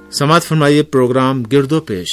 समाअत फरमाइए प्रोग्राम गिरदो पेश।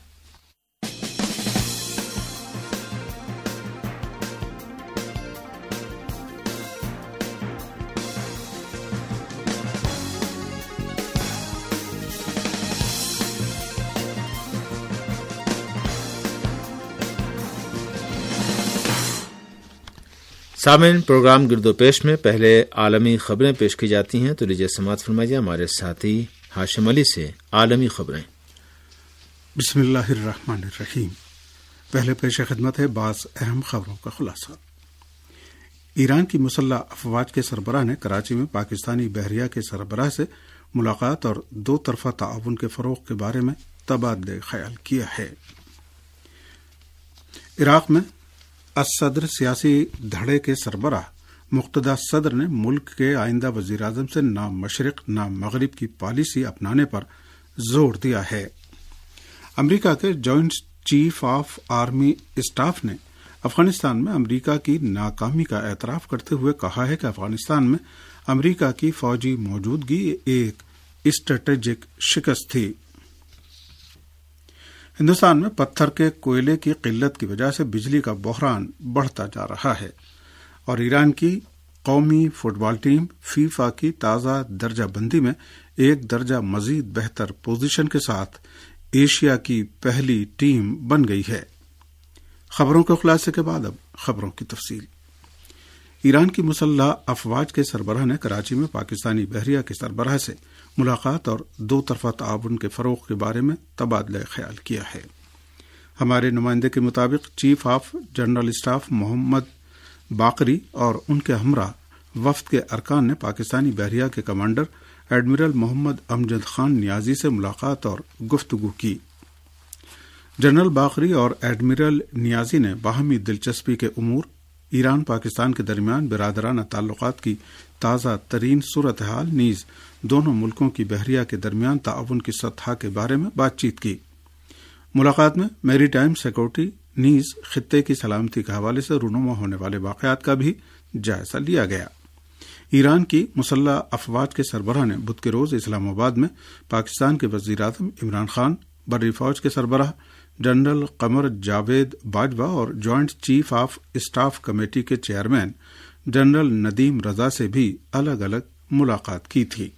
सामीन, प्रोग्राम गिरदो पेश में पहले आलमी खबरें पेश की जाती हैं, तो लीजिए समाअत फरमाइए हमारे साथी हाशिम अली से आलमी खबरें। बिस्मिल्लाहिर्रहमानिर्रहीम। पहले पेश खिदमत है बाज़ अहम खबरों का खुलासा। ईरान की मुसल्लह अफवाज के सरबराह ने कराची में पाकिस्तानी बहरिया के सरबराह से मुलाकात और दो तरफा ताउन के फरोग के बारे में तबादले ख्याल किया है। इराक में असदर सियासी धड़े के सरबराह मुक्तदा सदर ने मुल्क के आइंदा वजीर आजम से ना मशरिक ना मगरिब की पॉलिसी अपनाने पर जोर दिया है। अमरीका के joint chief of army staff ने अफगानिस्तान में अमरीका की नाकामी का एतराफ करते हुए कहा है कि अफगानिस्तान में अमरीका की फौजी मौजूदगी एक स्ट्रेटेजिक शिकस्त थी। हिंदुस्तान में पत्थर के कोयले की किल्लत की वजह से बिजली का बहरान बढ़ता जा रहा है और ईरान की कौमी फुटबॉल टीम फीफा की ताज़ा दर्जा बंदी में एक दर्जा मजीद बेहतर पोजीशन के साथ एशिया की पहली टीम बन गई है। खबरों के खुलासे के बाद अब खबरों की तफसील। ईरान की मुसल्लह अफवाज के सरबराह ने कराची में पाकिस्तानी बहरिया के सरबराह से मुलाकात और दो तरफा ताउन के फरोग के बारे में तबादला ख्याल किया है। हमारे नुमाइंदे के मुताबिक chief of general staff Mohammad Bagheri और उनके हमरा वफ्द के अरकान ने पाकिस्तानी बहरिया के कमांडर एडमिरल मोहम्मद अमजद खान नियाजी से मुलाकात और गुफ्तगू की। जनरल बाकरी और एडमिरल नियाजी ने बाहमी दिलचस्पी के उमूर, ईरान पाकिस्तान के दरमियान बिरादराना ताल्लुकात की ताज़ा तरीन सूरत हाल नीज दोनों मुल्कों की बहरिया के दरमियान ताउन की सतह के बारे में बातचीत की। मुलाकात में मैरीटाइम सिक्योरिटी नीज खित्ते की सलामती के हवाले से रूनुमा होने वाले वाकयात का भी जायजा लिया गया। ईरान की मुसल्लह अफवाज के सरबराह ने बुध के रोज इस्लामाबाद में पाकिस्तान के वजीर आजम इमरान खान, बर्री फौज के सरबराह जनरल कमर जावेद बाजवा और joint chief of staff committee के चेयरमैन जनरल नदीम रजा से भी अलग अलग मुलाकात की थी।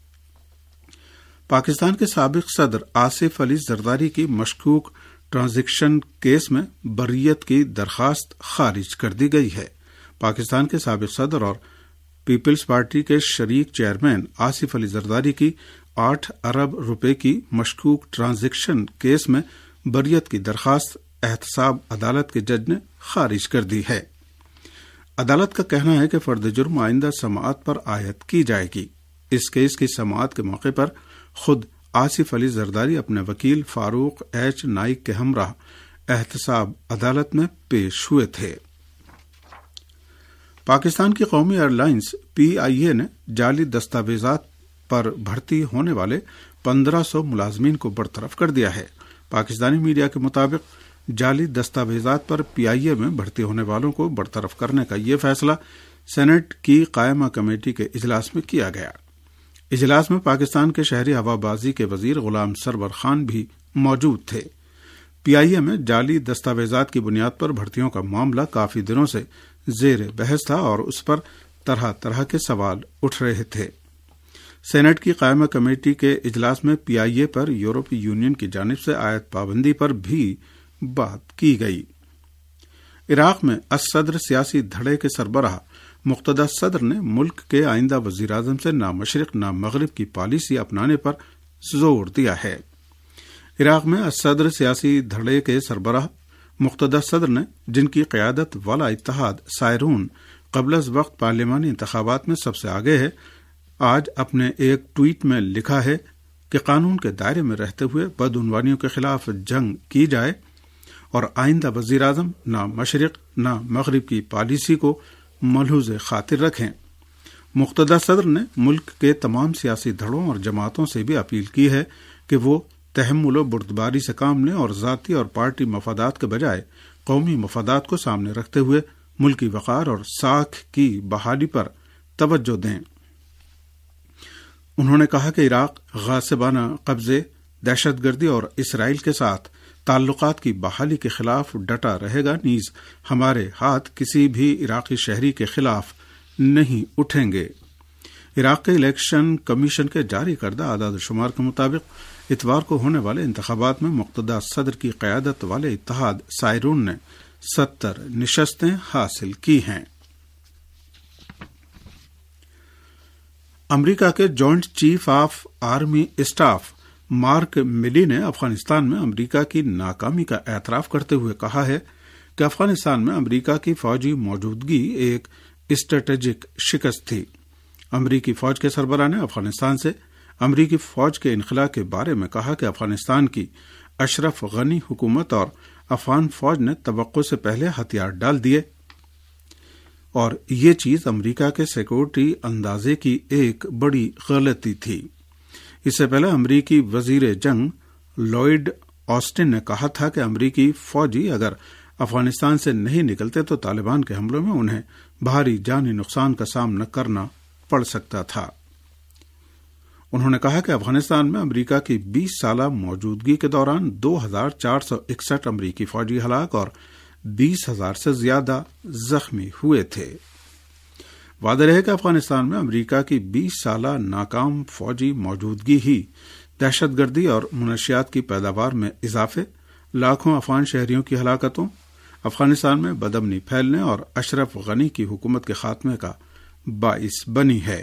पाकिस्तान के साबिक सदर आसिफ अली जरदारी की मशकूक ट्रांजैक्शन केस में बर्रियत की दरखास्त खारिज कर दी गई है। पाकिस्तान के साबिक सदर और पीपल्स पार्टी के शरीक चेयरमैन आसिफ अली जरदारी की 8 अरब रुपए की मशकूक ट्रांजैक्शन केस में बर्रियत की दरखास्त एहतसाब अदालत के जज ने खारिज कर दी है। अदालत का कहना है कि फर्द जुर्म आइंदा समाअत पर आयद की जाएगी। इस केस की समाअत के मौके पर खुद आसिफ अली जरदारी अपने वकील फारूक एच नाइक के हमराह एहतसाब अदालत में पेश हुए थे। पाकिस्तान की कौमी एयरलाइंस PIA ने जाली दस्तावेजात पर भर्ती होने वाले 1500 मुलाजमीन को बरतरफ कर दिया है। पाकिस्तानी मीडिया के मुताबिक जाली दस्तावेजात पर PIA में भर्ती होने वालों को बरतरफ करने का ये फैसला सेनेट की कायमा कमेटी के इजलास में किया गया। इजलास में पाकिस्तान के शहरी हवाबाजी के वजीर गुलाम सरवर खान भी मौजूद थे। PIA में जाली दस्तावेजात की बुनियाद पर भर्तियों का मामला काफी दिनों से जेर बहस था और उस पर तरह तरह के सवाल उठ रहे थे। सेनेट की कायमा कमेटी के इजलास में PIA पर यूरोपीय यूनियन की जानिब से आयत पाबंदी पर भी बात की गई। इराक में असदर सियासी धड़े के सरबराह मुक्तदा सदर ने मुल्क के आइंदा वजीर आजम से ना मशरिक ना मगरिब की पॉलिसी अपनाने पर जोर दिया है। इराक में असदर सियासी धड़े के सरबराह मुक्तदा सदर ने, जिनकी क़यादत वाला इत्तेहाद सायरून क़ब्ल वक्त पार्लिमानी इंतखाबात में सबसे आगे है, आज अपने एक ट्वीट में लिखा है कि कानून के दायरे में रहते हुए बदउनवानियों के खिलाफ जंग की जाए और आइंदा वजीर आजम ना मशरिक ना मगरिब की पॉलिसी को मलहूज़ खातिर रखें। मुक्तदा सदर ने मुल्क के तमाम सियासी धड़ों और जमातों से भी अपील की है कि वो तहम्मुल व बुर्दबारी से काम लें और ज़ाती और पार्टी मफादात के बजाय कौमी मफादात को सामने रखते हुए मुल्की वक़ार और साख की बहाली पर तवज्जो दें। انہوں نے کہا کہ عراق غاصبانہ قبضے، دہشت گردی اور اسرائیل کے ساتھ تعلقات کی بحالی کے خلاف ڈٹا رہے گا، نیز ہمارے ہاتھ کسی بھی عراقی شہری کے خلاف نہیں اٹھیں گے۔ عراق کے الیکشن کمیشن کے جاری کردہ اعداد و شمار کے مطابق اتوار کو ہونے والے انتخابات میں مقتدر صدر کی قیادت والے اتحاد سائرون نے 70 نشستیں حاصل کی ہیں۔ امریکہ کے joint chief of army staff Mark Milley نے افغانستان میں امریکہ کی ناکامی کا اعتراف کرتے ہوئے کہا ہے کہ افغانستان میں امریکہ کی فوجی موجودگی ایک اسٹریٹجک شکست تھی۔ امریکی فوج کے سربراہ نے افغانستان سے امریکی فوج کے انخلاء کے بارے میں کہا کہ افغانستان کی اشرف غنی حکومت اور افغان فوج نے توقع سے پہلے ہتھیار ڈال دیے اور یہ چیز امریکہ کے سیکورٹی اندازے کی ایک بڑی غلطی تھی۔ اس سے پہلے امریکی وزیر جنگ لوئڈ آسٹن نے کہا تھا کہ امریکی فوجی اگر افغانستان سے نہیں نکلتے تو طالبان کے حملوں میں انہیں بھاری جانی نقصان کا سامنا کرنا پڑ سکتا تھا۔ انہوں نے کہا کہ افغانستان میں امریکہ کی 20 سالہ موجودگی کے دوران 2461 امریکی فوجی ہلاک اور 20,000 سے زیادہ زخمی ہوئے تھے۔ واضح ہے کہ افغانستان میں امریکہ کی 20 سالہ ناکام فوجی موجودگی ہی دہشت گردی اور منشیات کی پیداوار میں اضافے، لاکھوں افغان شہریوں کی ہلاکتوں، افغانستان میں بدامنی پھیلنے اور اشرف غنی کی حکومت کے خاتمے کا باعث بنی ہے۔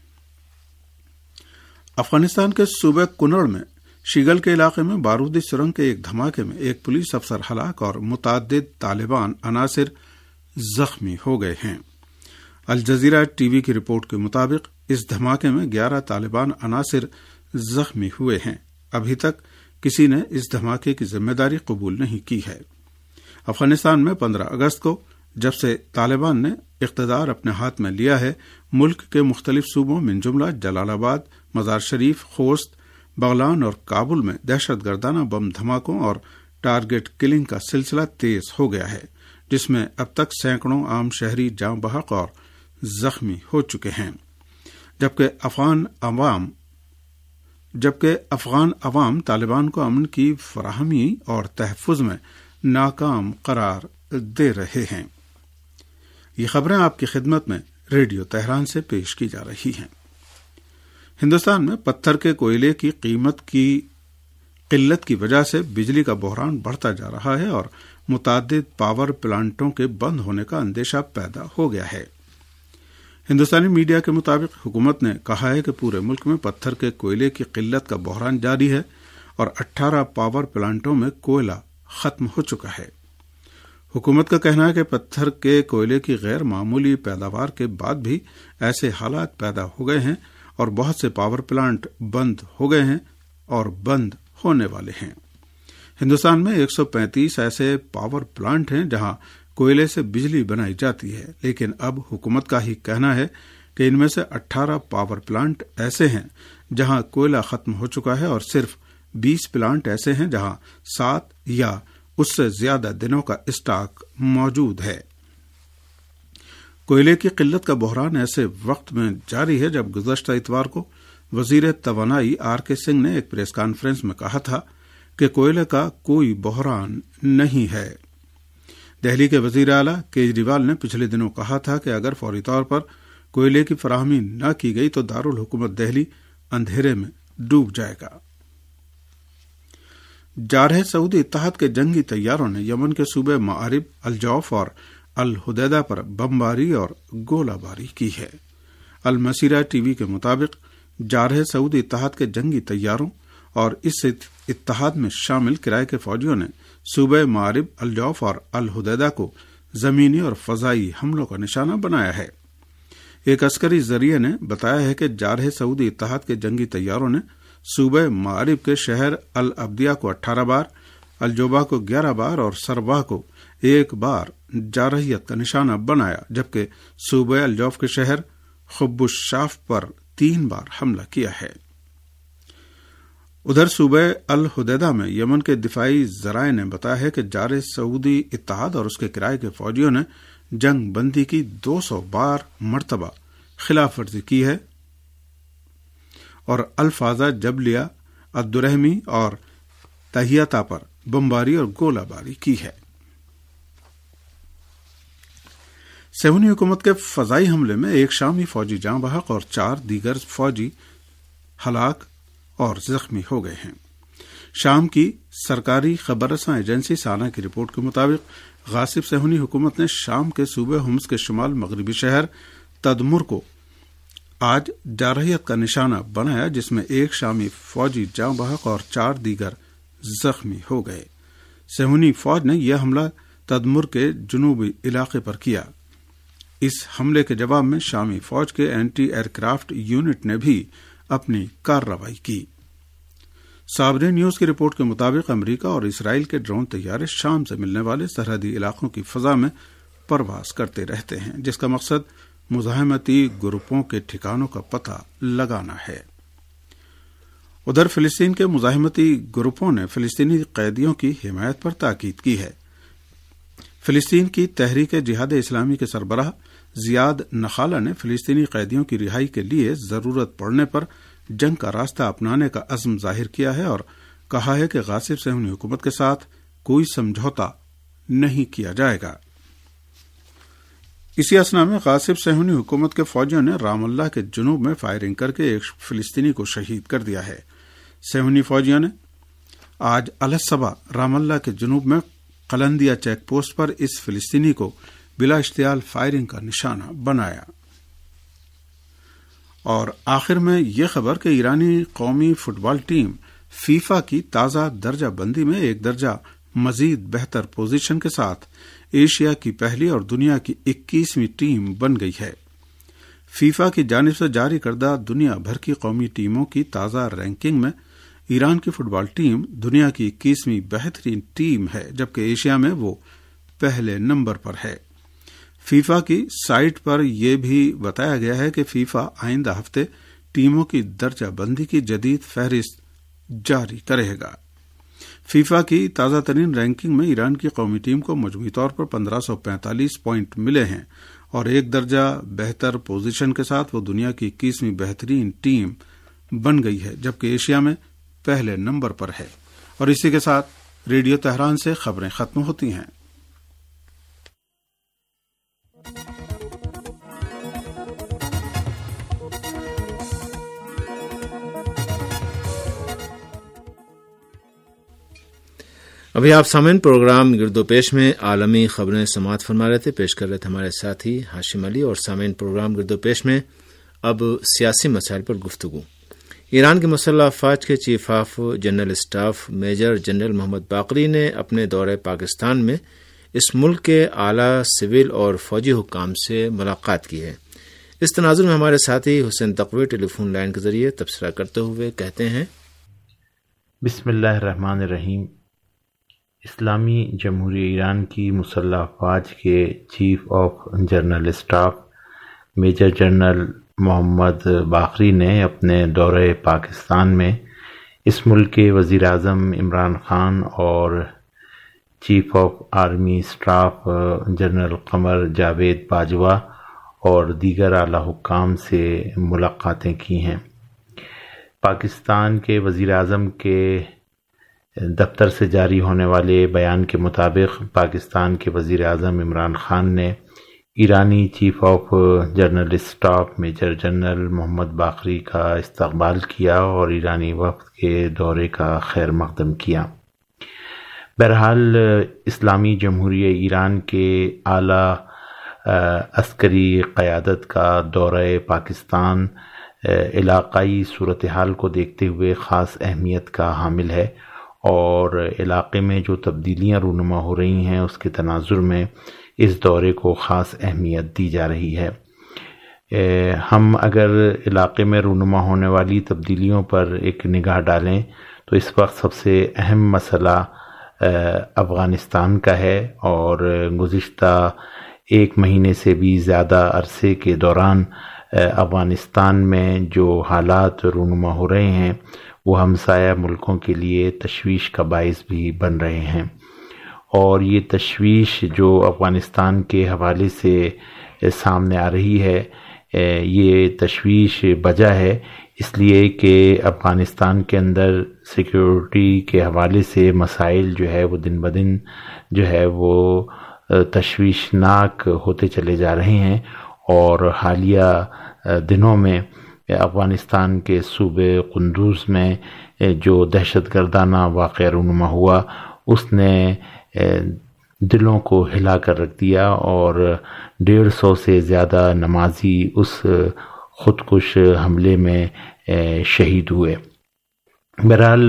افغانستان کے صوبہ کنڑ میں شیگل کے علاقے میں بارودی سرنگ کے ایک دھماکے میں ایک پولیس افسر ہلاک اور متعدد طالبان عناصر زخمی ہو گئے ہیں۔ الجزیرہ ٹی وی کی رپورٹ کے مطابق اس دھماکے میں 11 طالبان عناصر زخمی ہوئے ہیں۔ ابھی تک کسی نے اس دھماکے کی ذمہ داری قبول نہیں کی ہے۔ افغانستان میں 15 اگست کو جب سے طالبان نے اقتدار اپنے ہاتھ میں لیا ہے، ملک کے مختلف صوبوں من جملہ جلال آباد، مزار شریف، خوست، بغلان اور کابل میں دہشت گردانہ بم دھماکوں اور ٹارگٹ کلنگ کا سلسلہ تیز ہو گیا ہے، جس میں اب تک سینکڑوں عام شہری جاں بحق اور زخمی ہو چکے ہیں، جبکہ افغان عوام طالبان کو امن کی فراہمی اور تحفظ میں ناکام قرار دے رہے ہیں۔ یہ خبریں آپ کی خدمت میں ریڈیو تہران سے پیش کی جا رہی ہیں۔ ہندوستان میں پتھر کے کوئلے کی قیمت کی قلت کی وجہ سے بجلی کا بحران بڑھتا جا رہا ہے اور متعدد پاور پلانٹوں کے بند ہونے کا اندیشہ پیدا ہو گیا ہے۔ ہندوستانی میڈیا کے مطابق حکومت نے کہا ہے کہ پورے ملک میں پتھر کے کوئلے کی قلت کا بحران جاری ہے اور 18 پاور پلانٹوں میں کوئلہ ختم ہو چکا ہے۔ حکومت کا کہنا ہے کہ پتھر کے کوئلے کی غیر معمولی پیداوار کے بعد بھی ایسے حالات پیدا ہو گئے ہیں اور بہت سے پاور پلانٹ بند ہو گئے ہیں اور بند ہونے والے ہیں۔ ہندوستان میں 135 ایسے پاور پلانٹ ہیں جہاں کوئلے سے بجلی بنائی جاتی ہے، لیکن اب حکومت کا ہی کہنا ہے کہ ان میں سے 18 پاور پلانٹ ایسے ہیں جہاں کوئلہ ختم ہو چکا ہے اور صرف 20 پلانٹ ایسے ہیں جہاں 7 یا اس سے زیادہ دنوں کا اسٹاک موجود ہے۔ کوئلے کی قلت کا بحران ایسے وقت میں جاری ہے جب گزشتہ اتوار کو وزیر توانائی آر کے سنگھ نے ایک پریس کانفرنس میں کہا تھا کہ کوئلے کا کوئی بحران نہیں ہے۔ دہلی کے وزیر اعلیٰ کیجریوال نے پچھلے دنوں کہا تھا کہ اگر فوری طور پر کوئلے کی فراہمی نہ کی گئی تو دارالحکومت دہلی اندھیرے میں ڈوب جائے گا۔ جارحہ سعودی اتحاد کے جنگی طیاروں نے یمن کے صوبے مآرب، الجوف اور الحدیدہ پر بمباری اور گولہ باری کی ہے۔ المسیرہ ٹی وی کے مطابق جارحہ سعودی اتحاد کے جنگی طیاروں اور اس اتحاد میں شامل کرائے کے فوجیوں نے صوبہ مآرب، الجوف اور الحدیدہ کو زمینی اور فضائی حملوں کا نشانہ بنایا ہے۔ ایک عسکری ذریعے نے بتایا ہے کہ جارحہ سعودی اتحاد کے جنگی طیاروں نے صوبہ مآرب کے شہر الابدیہ کو 18 بار، الجوبہ کو 11 بار اور سرواہ کو 1 بار جارحیت کا نشانہ بنایا، جبکہ صوبہ الجوف کے شہر خب الشاف پر 3 بار حملہ کیا ہے۔ ادھر صوبہ الحدیدہ میں یمن کے دفاعی ذرائع نے بتایا ہے کہ جارحہ سعودی اتحاد اور اس کے کرائے کے فوجیوں نے جنگ بندی کی 200 مرتبہ خلاف ورزی کی ہے اور الفازا جبلیہ الدرہمی اور تہیتا پر بمباری اور گولہ باری کی ہے۔ صہیونی حکومت کے فضائی حملے میں ایک شامی فوجی جاں بحق اور 4 دیگر فوجی ہلاک اور زخمی ہو گئے ہیں۔ شام کی سرکاری خبر رساں ایجنسی سانا کی رپورٹ کے مطابق غاصب صہیونی حکومت نے شام کے صوبے حمص کے شمال مغربی شہر تدمر کو آج جارحیت کا نشانہ بنایا، جس میں ایک شامی فوجی جاں بحق اور 4 دیگر زخمی ہو گئے۔ صہیونی فوج نے یہ حملہ تدمر کے جنوبی علاقے پر کیا۔ اس حملے کے جواب میں شامی فوج کے اینٹی ایئر کرافٹ یونٹ نے بھی اپنی کارروائی کی۔ صابری نیوز کی رپورٹ کے مطابق امریکہ اور اسرائیل کے ڈرون طیارے شام سے ملنے والے سرحدی علاقوں کی فضا میں پرواز کرتے رہتے ہیں، جس کا مقصد مزاحمتی گروپوں کے ٹھکانوں کا پتہ لگانا ہے۔ ادھر فلسطین کے مزاحمتی گروپوں نے فلسطینی قیدیوں کی حمایت پر تاکید کی ہے۔ فلسطین کی تحریک جہاد اسلامی کے سربراہ زیاد نخالہ نے فلسطینی قیدیوں کی رہائی کے لیے ضرورت پڑنے پر جنگ کا راستہ اپنانے کا عزم ظاہر کیا ہے اور کہا ہے کہ غاصب صہیونی حکومت کے ساتھ کوئی سمجھوتا نہیں کیا جائے گا۔ اسی اثنا میں غاصب صہیونی حکومت کے فوجیوں نے رام اللہ کے جنوب میں فائرنگ کر کے ایک فلسطینی کو شہید کر دیا ہے۔ صہیونی فوجیوں نے آج الصبح رام اللہ کے جنوب میں قلندیہ چیک پوسٹ پر اس فلسطینی کو بلا اشتعال فائرنگ کا نشانہ بنایا۔ اور آخر میں یہ خبر کہ ایرانی قومی فٹ بال ٹیم فیفا کی تازہ درجہ بندی میں ایک درجہ مزید بہتر پوزیشن کے ساتھ ایشیا کی پہلی اور دنیا کی 21ویں ٹیم بن گئی ہے۔ فیفا کی جانب سے جاری کردہ دنیا بھر کی قومی ٹیموں کی تازہ رینکنگ میں ایران کی فٹ بال ٹیم دنیا کی 21ویں بہترین ٹیم ہے، جبکہ ایشیا میں وہ پہلے نمبر پر ہے۔ فیفا کی سائٹ پر یہ بھی بتایا گیا ہے کہ فیفا آئندہ ہفتے ٹیموں کی درجہ بندی کی جدید فہرست جاری کرے گا۔ فیفا کی تازہ ترین رینکنگ میں ایران کی قومی ٹیم کو مجموعی طور پر 1545 پوائنٹ ملے ہیں اور ایک درجہ بہتر پوزیشن کے ساتھ وہ دنیا کی 21ویں بہترین ٹیم بن گئی ہے، جبکہ ایشیا میں پہلے نمبر پر ہے۔ اور اسی کے ساتھ ریڈیو تہران سے خبریں ختم ہوتی ہیں۔ ابھی آپ سامعین پروگرام گرد و پیش میں عالمی خبریں سماعت فرما رہے تھے، پیش کر رہے تھے ہمارے ساتھی ہاشم علی۔ اور سامعین پروگرام گرد و پیش میں اب سیاسی مسائل پر گفتگو۔ ایران کے مسلح افواج کے chief of general staff major general Mohammad Bagheri نے اپنے دورے پاکستان میں اس ملک کے اعلیٰ سول اور فوجی حکام سے ملاقات کی ہے۔ اس تناظر میں ہمارے ساتھی حسین تقوی ٹیلی فون لائن کے ذریعے تبصرہ کرتے ہوئے کہتے ہیں، بسم اللہ الرحمن الرحیم۔ اسلامی جمہوریہ ایران کی مسلح افواج کے chief of general staff major general Mohammad Bagheri نے اپنے دورہ پاکستان میں اس ملک کے وزیر اعظم عمران خان اور chief of army staff general Qamar Javed Bajwa اور دیگر اعلیٰ حکام سے ملاقاتیں کی ہیں۔ پاکستان کے وزیر اعظم کے دفتر سے جاری ہونے والے بیان کے مطابق پاکستان کے وزیر اعظم عمران خان نے ایرانی chief of general staff major general Mohammad Bagheri کا استقبال کیا اور ایرانی وفد کے دورے کا خیر مقدم کیا۔ بہرحال اسلامی جمہوریہ ایران کے اعلیٰ عسکری قیادت کا دورہ پاکستان علاقائی صورتحال کو دیکھتے ہوئے خاص اہمیت کا حامل ہے اور علاقے میں جو تبدیلیاں رونما ہو رہی ہیں اس کے تناظر میں اس دورے کو خاص اہمیت دی جا رہی ہے۔ ہم اگر علاقے میں رونما ہونے والی تبدیلیوں پر ایک نگاہ ڈالیں تو اس وقت سب سے اہم مسئلہ افغانستان کا ہے، اور گزشتہ 1 مہینے سے بھی زیادہ عرصے کے دوران افغانستان میں جو حالات رونما ہو رہے ہیں وہ ہمسایہ ملکوں کے لیے تشویش کا باعث بھی بن رہے ہیں، اور یہ تشویش جو افغانستان کے حوالے سے سامنے آ رہی ہے، یہ تشویش وجہ ہے اس لیے کہ افغانستان کے اندر سیکیورٹی کے حوالے سے مسائل جو ہے وہ دن بدن جو ہے وہ تشویشناک ہوتے چلے جا رہے ہیں، اور حالیہ دنوں میں افغانستان کے صوبے قندوز میں جو دہشت گردانہ واقعہ رونما ہوا اس نے دلوں کو ہلا کر رکھ دیا، اور 150 سے زیادہ نمازی اس خودکش حملے میں شہید ہوئے۔ بہرحال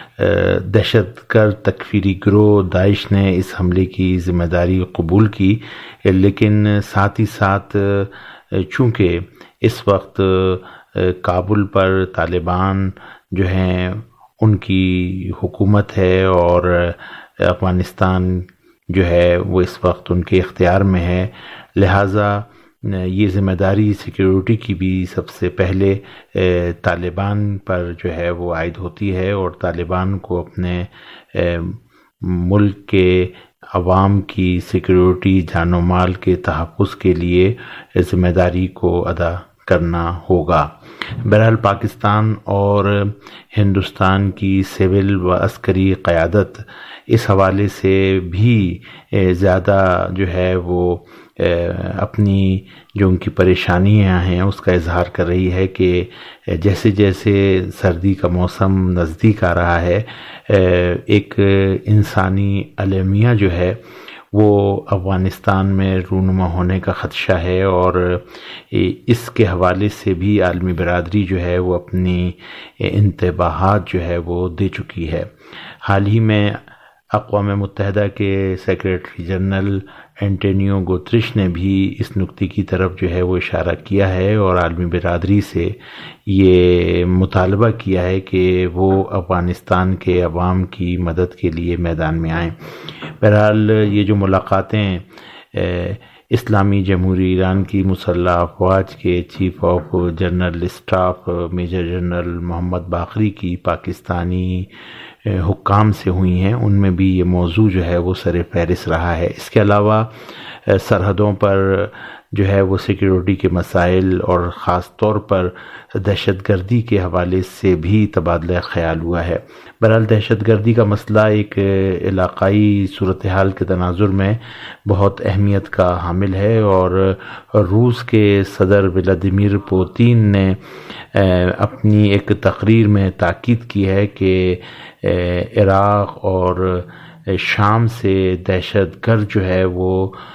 دہشت گرد تکفیری گروہ داعش نے اس حملے کی ذمہ داری قبول کی، لیکن ساتھ ہی ساتھ چونکہ اس وقت کابل پر طالبان جو ہیں ان کی حکومت ہے اور افغانستان جو ہے وہ اس وقت ان کے اختیار میں ہے، لہٰذا یہ ذمہ داری سیکیورٹی کی بھی سب سے پہلے طالبان پر جو ہے وہ عائد ہوتی ہے، اور طالبان کو اپنے ملک کے عوام کی سیکیورٹی، جان و مال کے تحفظ کے لیے ذمہ داری کو ادا کرنا ہوگا۔ بہرحال پاکستان اور ہندوستان کی سول و عسکری قیادت اس حوالے سے بھی زیادہ جو ہے وہ اپنی جو ان کی پریشانیاں ہیں اس کا اظہار کر رہی ہے کہ جیسے جیسے سردی کا موسم نزدیک آ رہا ہے، ایک انسانی المیہ جو ہے وہ افغانستان میں رونما ہونے کا خدشہ ہے، اور اس کے حوالے سے بھی عالمی برادری جو ہے وہ اپنی انتباہات جو ہے وہ دے چکی ہے۔ حال ہی میں اقوام متحدہ کے سیکریٹری جنرل اینٹونیو گوتریش نے بھی اس نکتے کی طرف جو ہے وہ اشارہ کیا ہے، اور عالمی برادری سے یہ مطالبہ کیا ہے کہ وہ افغانستان کے عوام کی مدد کے لیے میدان میں آئیں۔ بہرحال یہ جو ملاقاتیں اسلامی جمہوریہ ایران کی مسلح افواج کے chief of general staff major general Mohammad Bagheri کی پاکستانی حکام سے ہوئی ہیں، ان میں بھی یہ موضوع جو ہے وہ سر فہرست رہا ہے۔ اس کے علاوہ سرحدوں پر جو ہے وہ سیکیورٹی کے مسائل اور خاص طور پر دہشت گردی کے حوالے سے بھی تبادلہ خیال ہوا ہے۔ بہرحال دہشت گردی کا مسئلہ ایک علاقائی صورتحال کے تناظر میں بہت اہمیت کا حامل ہے، اور روس کے صدر ولادیمیر پوتین نے اپنی ایک تقریر میں تاکید کی ہے کہ عراق اور شام سے دہشت گرد جو ہے وہ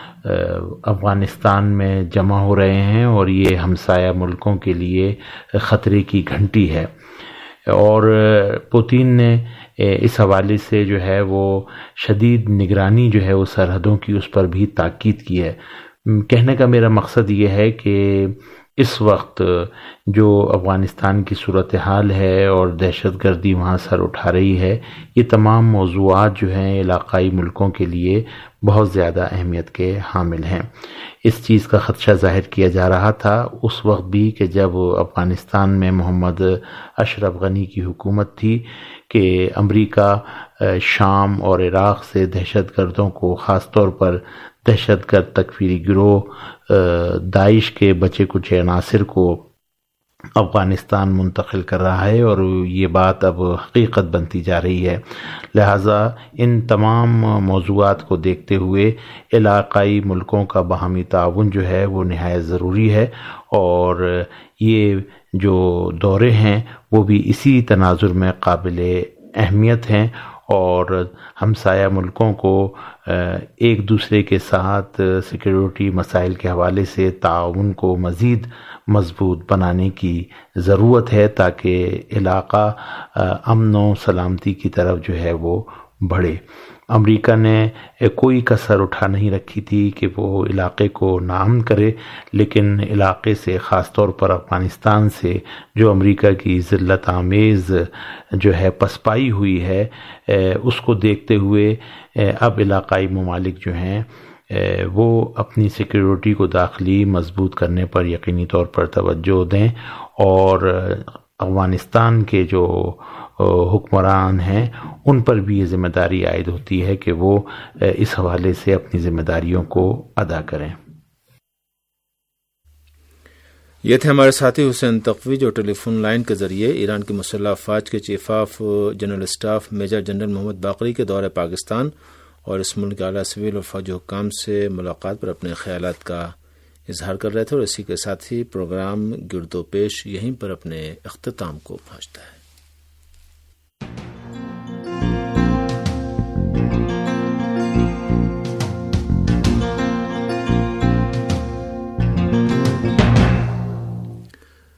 افغانستان میں جمع ہو رہے ہیں، اور یہ ہمسایہ ملکوں کے لیے خطرے کی گھنٹی ہے۔ اور پوتین نے اس حوالے سے جو ہے وہ شدید نگرانی جو ہے وہ سرحدوں کی اس پر بھی تاکید کی ہے۔ کہنے کا میرا مقصد یہ ہے کہ اس وقت جو افغانستان کی صورتحال ہے اور دہشت گردی وہاں سر اٹھا رہی ہے، یہ تمام موضوعات جو ہیں علاقائی ملکوں کے لیے بہت زیادہ اہمیت کے حامل ہیں۔ اس چیز کا خدشہ ظاہر کیا جا رہا تھا اس وقت بھی کہ جب افغانستان میں محمد اشرف غنی کی حکومت تھی کہ امریکہ شام اور عراق سے دہشت گردوں کو، خاص طور پر دہشت گرد تکفیری گروہ داعش کے بچے کچھ عناصر کو افغانستان منتقل کر رہا ہے، اور یہ بات اب حقیقت بنتی جا رہی ہے۔ لہٰذا ان تمام موضوعات کو دیکھتے ہوئے علاقائی ملکوں کا باہمی تعاون جو ہے وہ نہایت ضروری ہے، اور یہ جو دورے ہیں وہ بھی اسی تناظر میں قابل اہمیت ہیں، اور ہمسایہ ملکوں کو ایک دوسرے کے ساتھ سیکیورٹی مسائل کے حوالے سے تعاون کو مزید مضبوط بنانے کی ضرورت ہے، تاکہ علاقہ امن و سلامتی کی طرف جو ہے وہ بڑھے۔ امریکہ نے کوئی کسر اٹھا نہیں رکھی تھی کہ وہ علاقے کو ناامن کرے، لیکن علاقے سے، خاص طور پر افغانستان سے جو امریکہ کی ذلت آمیز جو ہے پسپائی ہوئی ہے، اس کو دیکھتے ہوئے اب علاقائی ممالک جو ہیں وہ اپنی سیکیورٹی کو داخلی مضبوط کرنے پر یقینی طور پر توجہ دیں، اور افغانستان کے جو حکمران ہیں ان پر بھی یہ ذمہ داری عائد ہوتی ہے کہ وہ اس حوالے سے اپنی ذمہ داریوں کو ادا کریں۔ یہ تھے ہمارے ساتھی حسین تقوی جو ٹیلی فون لائن کے ذریعے ایران کی مسلح افواج کے chief of general staff major general Mohammad Bagheri کے دورہ پاکستان اور اس ملک کے اعلیٰ سول اور فوجی حکام سے ملاقات پر اپنے خیالات کا اظہار کر رہے تھے، اور اسی کے ساتھ ہی پروگرام گرد و پیش یہیں پر اپنے اختتام کو پہنچتا ہے۔